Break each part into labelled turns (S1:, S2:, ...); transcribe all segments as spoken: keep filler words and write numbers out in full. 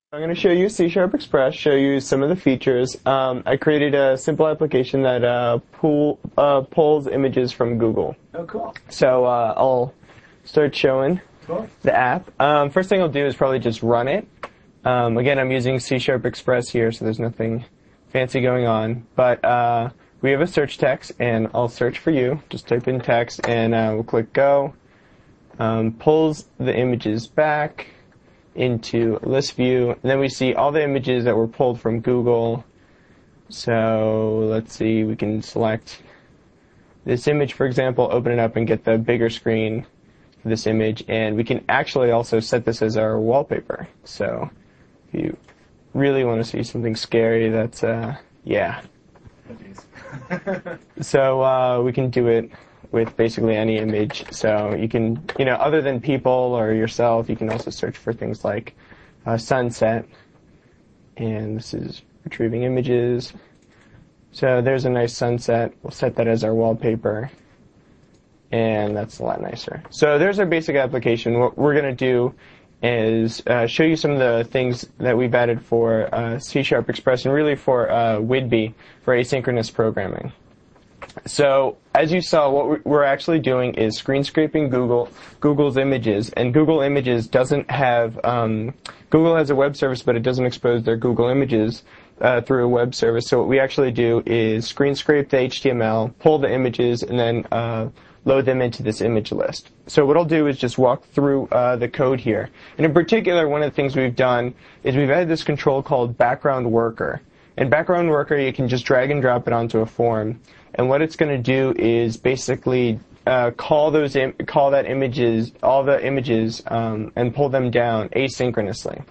S1: I'm going to show you C Sharp Express, show you some of the features. Um, I created a simple application that uh, pull, uh, pulls images from Google.
S2: Oh, cool.
S1: So uh, I'll start showing
S2: Cool.
S1: the app. Um, first thing I'll do is probably just run it. Um, again, I'm using C Sharp Express here, so there's nothing fancy going on. But uh, we have a search text, and I'll search for you. Just type in text, and uh, we'll click go. Um, pulls the images back into list view, and then we see all the images that were pulled from Google. So let's see, we can select this image, for example, open it up and get the bigger screen for this image, and we can actually also set this as our wallpaper. So if you really want to see something scary, that's, uh, yeah. So uh, we can do it with basically any image. So you can, you know, other than people or yourself, you can also search for things like uh, sunset. And this is retrieving images. So there's a nice sunset. We'll set that as our wallpaper. And that's a lot nicer. So there's our basic application. What we're going to do is uh, show you some of the things that we've added for uh, C Sharp Express and really for uh, Whidbey for asynchronous programming. So, as you saw, what we're actually doing is screen scraping Google, Google's images, and Google Images doesn't have, um, Google has a web service, but it doesn't expose their Google images uh, through a web service. So what we actually do is screen scrape the H T M L, pull the images, and then uh, load them into this image list. So what I'll do is just walk through uh, the code here. And in particular, one of the things we've done is we've added this control called background worker. In background worker, you can just drag and drop it onto a form. And what it's going to do is basically uh, call those im- call that images, all the images, um, and pull them down asynchronously.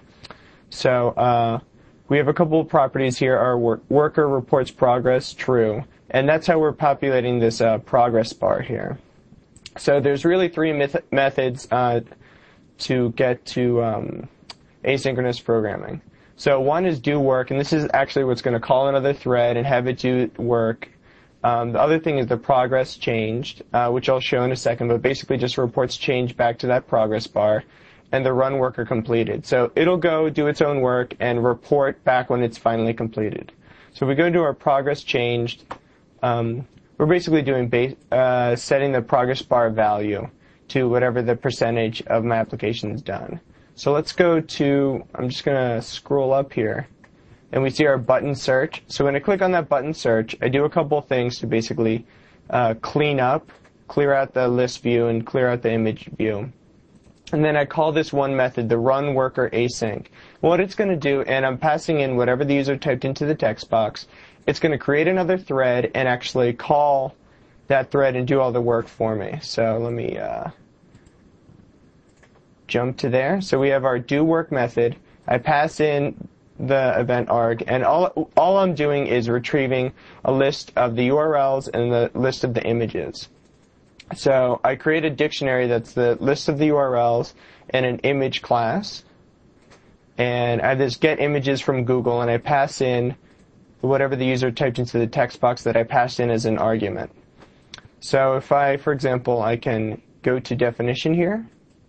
S1: So uh, we have a couple of properties here. Our wor- worker reports progress true, and that's how we're populating this uh, progress bar here. So there's really three myth- methods uh, to get to um, asynchronous programming. So one is do work, and this is actually what's going to call another thread and have it do work. Um, the other thing is the progress changed, uh, which I'll show in a second, but basically just reports change back to that progress bar, and the run worker completed. So it'll go do its own work and report back when it's finally completed. So if we go to our progress changed, um, we're basically doing base, uh, setting the progress bar value to whatever the percentage of my application is done. So let's go to, I'm just going to scroll up here, and we see our button search. So when I click on that button search, I do a couple things to basically uh, clean up, clear out the list view, and clear out the image view. And then I call this one method the run worker async. What it's going to do, and I'm passing in whatever the user typed into the text box, it's going to create another thread and actually call that thread and do all the work for me. So let me uh, jump to there. So we have our do work method. I pass in the event arg, and all all I'm doing is retrieving a list of the U R Ls and the list of the images. So I create a dictionary that's the list of the U R Ls and an image class, and I have this get images from Google, and I pass in whatever the user typed into the text box that I passed in as an argument. So if I, for example, I can go to definition here.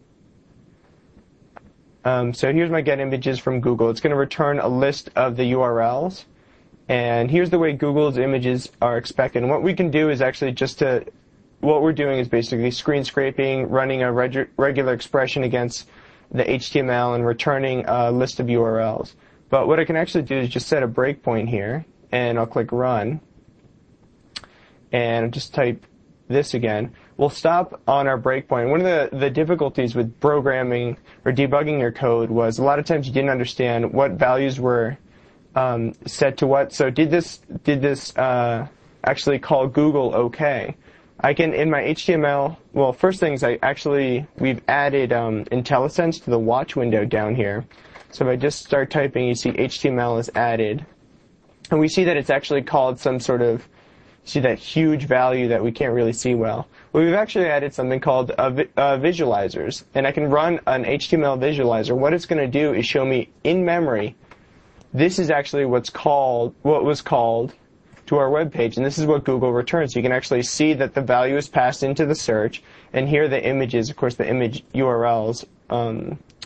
S1: Um, so here's my get images from Google. It's going to return a list of the U R Ls. And here's the way Google's images are expected. And what we can do is actually just to, what we're doing is basically screen scraping, running a reg- regular expression against the H T M L and returning a list of U R Ls. But what I can actually do is just set a breakpoint here, and I'll click run. And I'll just type this again. We'll stop on our breakpoint. One of the, the difficulties with programming or debugging your code was a lot of times you didn't understand what values were um, set to what. So did this did this uh, actually call Google OK? I can, in my H T M L, well, first things I actually, we've added um, IntelliSense to the watch window down here. So if I just start typing, you see H T M L is added. And we see that it's actually called some sort of, see that huge value that we can't really see well. Well, we've actually added something called uh, vi- uh, visualizers, and I can run an H T M L visualizer. What it's going to do is show me in memory, this is actually what's called, what was called to our web page, and this is what Google returns. You can actually see that the value is passed into the search, and here are the images, of course, the image U R Ls um,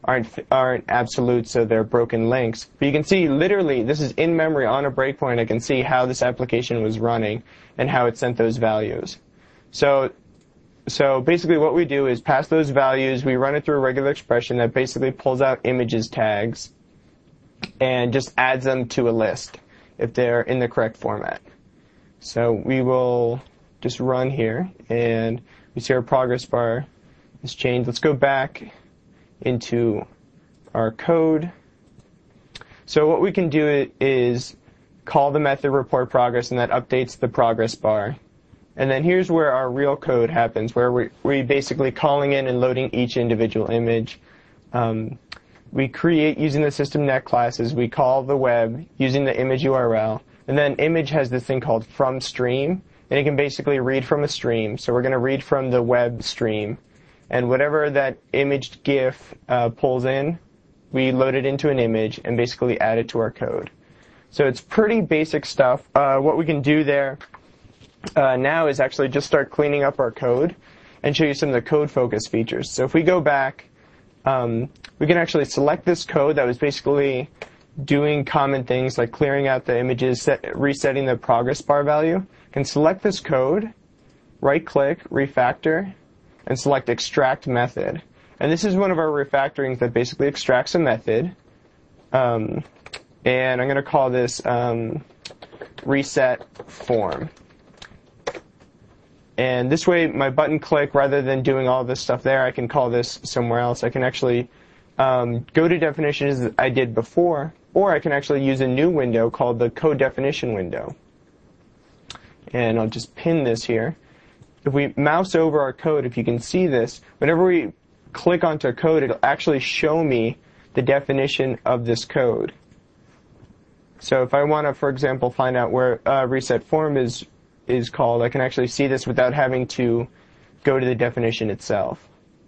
S1: aren't aren't absolute, so they're broken links. But you can see literally this is in memory on a breakpoint. I can see how this application was running and how it sent those values. So so basically what we do is pass those values, we run it through a regular expression that basically pulls out images tags and just adds them to a list if they're in the correct format. So we will just run here, and we see our progress bar is changed. Let's go back into our code. So what we can do is call the method report progress, and that updates the progress bar. And then here's where our real code happens, where we we basically calling in and loading each individual image. Um, we create using the system.net classes. We call the web using the image U R L, and then image has this thing called from stream, and it can basically read from a stream. So we're going to read from the web stream, and whatever that imaged GIF uh, pulls in, we load it into an image and basically add it to our code. So it's pretty basic stuff. Uh, what we can do there uh, now is actually just start cleaning up our code and show you some of the code focus features. So if we go back, um, we can actually select this code that was basically doing common things like clearing out the images, set, resetting the progress bar value. You can select this code, right-click, refactor, and select extract method. And this is one of our refactorings that basically extracts a method. Um, and I'm going to call this um, reset form. And this way, my button click, rather than doing all this stuff there, I can call this somewhere else. I can actually um, go to definitions as I did before, or I can actually use a new window called the code definition window. And I'll just pin this here. If we mouse over our code, if you can see this, whenever we click onto a code, it'll actually show me the definition of this code. So if I want to, for example, find out where uh, reset form is is called, I can actually see this without having to go to the definition itself.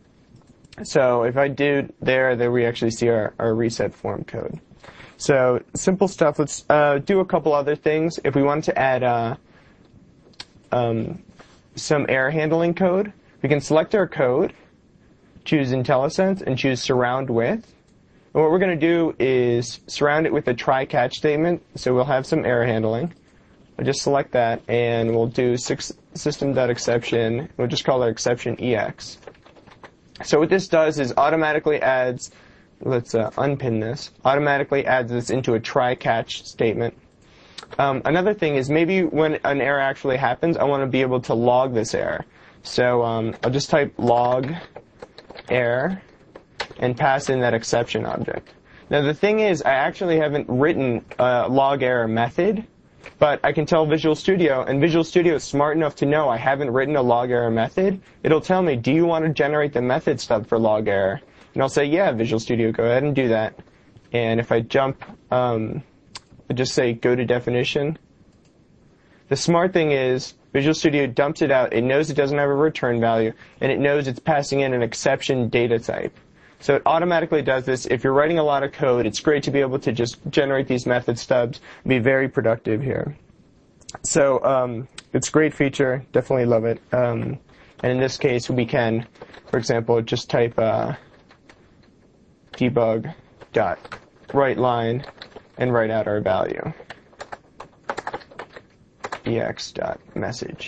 S1: So if I do there, then we actually see our, our reset form code. So simple stuff. Let's uh, do a couple other things. If we wanted to add uh, um, some error handling code, we can select our code, choose IntelliSense, and choose surround with. And what we're going to do is surround it with a try-catch statement, so we'll have some error handling. We'll just select that, and we'll do system.exception. We'll just call it exception E X. So what this does is automatically adds, let's uh, unpin this, automatically adds this into a try-catch statement. Um, another thing is maybe when an error actually happens, I want to be able to log this error. So um, I'll just type log error and pass in that exception object. Now the thing is, I actually haven't written a log error method, but I can tell Visual Studio, and Visual Studio is smart enough to know I haven't written a log error method. It'll tell me, do you want to generate the method stub for log error? And I'll say, yeah, Visual Studio, go ahead and do that. And if I jump, um, I just say go to definition. The smart thing is Visual Studio dumps it out. It knows it doesn't have a return value, and it knows it's passing in an exception data type. So it automatically does this. If you're writing a lot of code, it's great to be able to just generate these method stubs and be very productive here. So um, it's a great feature. Definitely love it. Um, and in this case, we can, for example, just type uh, debug dot write line and write out our value. ex.message.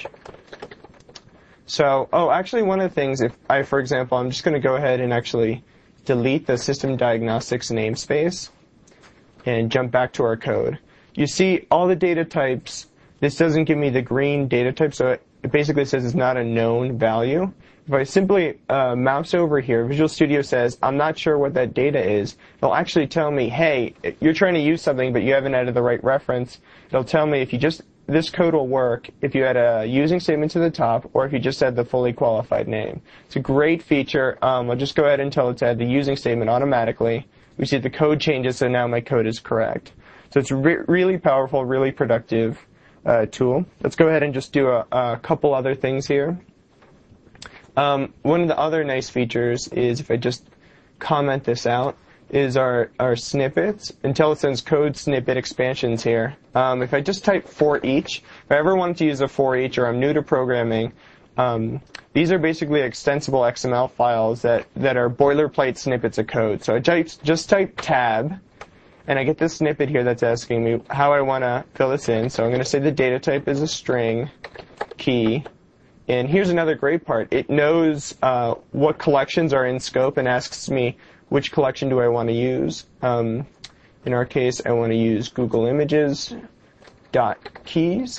S1: So, oh, actually one of the things, if I, for example, I'm just going to go ahead and actually delete the system diagnostics namespace and jump back to our code. You see all the data types. This doesn't give me the green data type, so it, it basically says it's not a known value. If I simply uh, mouse over here, Visual Studio says, I'm not sure what that data is. It'll actually tell me, hey, you're trying to use something, but you haven't added the right reference. It'll tell me if you just, this code will work if you add a using statement to the top or if you just add the fully qualified name. It's a great feature. Um, I'll just go ahead and tell it to add the using statement automatically. We see the code changes, so now my code is correct. So it's re really powerful, really productive uh, tool. Let's go ahead and just do a, a couple other things here. Um, one of the other nice features is if I just comment this out, is our, our snippets. IntelliSense code snippet expansions here. Um, if I just type for each, if I ever wanted to use a for each or I'm new to programming, Um, these are basically extensible X M L files that, that are boilerplate snippets of code. So I type, just type tab, and I get this snippet here that's asking me how I want to fill this in. So I'm going to say the data type is a string key. And here's another great part. It knows uh, what collections are in scope and asks me which collection do I want to use. Um, in our case, I want to use Google Images dot keys.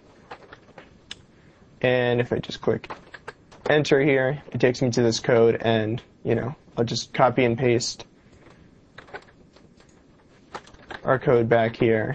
S1: And if I just click enter here, it takes me to this code, and you know, I'll just copy and paste our code back here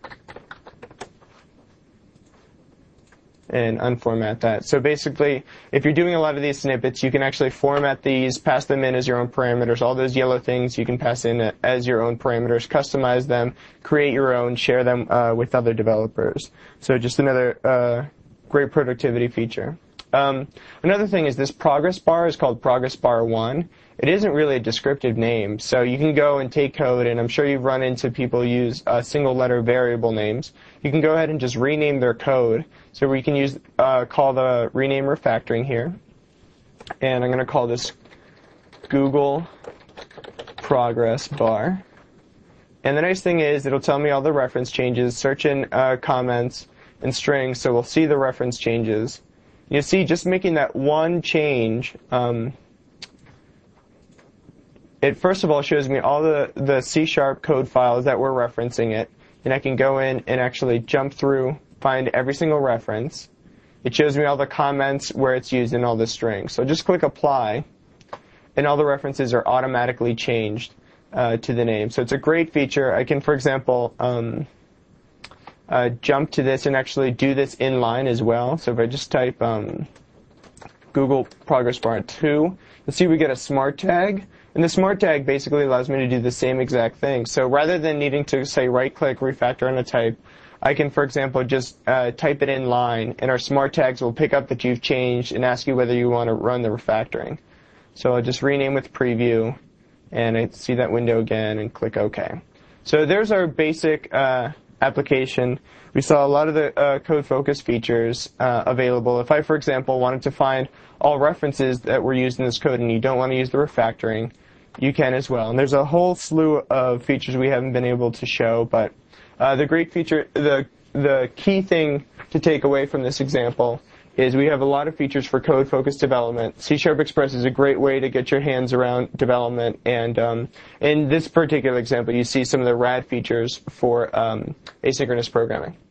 S1: and unformat that. So basically, if you're doing a lot of these snippets, you can actually format these, pass them in as your own parameters. All those yellow things you can pass in as your own parameters, customize them, create your own, share them uh, with other developers. So just another uh, great productivity feature. Um, another thing is this progress bar is called progress bar one. It isn't really a descriptive name, so you can go and take code, and I'm sure you've run into people use uh, single letter variable names. You can go ahead and just rename their code. So we can use uh, call the rename refactoring here, and I'm going to call this Google progress bar. And the nice thing is it'll tell me all the reference changes, search in uh, comments and strings, so we'll see the reference changes. You see, just making that one change, um, it first of all shows me all the, the C sharp code files that were referencing it, and I can go in and actually jump through, find every single reference. It shows me all the comments where it's used in all the strings. So just click apply, and all the references are automatically changed uh, to the name. So it's a great feature. I can, for example, um, Uh, jump to this and actually do this inline as well. So if I just type um, Google progress bar two, you'll see we get a smart tag. And the smart tag basically allows me to do the same exact thing. So rather than needing to, say, right-click, refactor on a type, I can, for example, just uh, type it in line, and our smart tags will pick up that you've changed and ask you whether you want to run the refactoring. So I'll just rename with preview, and I see that window again, and click OK. So there's our basic uh, application. We saw a lot of the uh, code focus features uh, available. If I, for example, wanted to find all references that were used in this code and you don't want to use the refactoring, you can as well. And there's a whole slew of features we haven't been able to show, but uh, the great feature, the the key thing to take away from this example is we have a lot of features for code-focused development. C Sharp Express is a great way to get your hands around development, and um, in this particular example, you see some of the rad features for um, asynchronous programming.